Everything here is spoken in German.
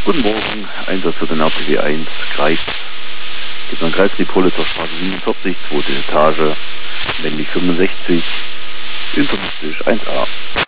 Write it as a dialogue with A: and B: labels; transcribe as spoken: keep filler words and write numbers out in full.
A: Guten Morgen, Einsatz für den R T W eins, Kreis. Gibt an Kreisripole zur Straße siebenundvierzig, zweite Etage, männlich fünfundsechzig, internistisch eins a.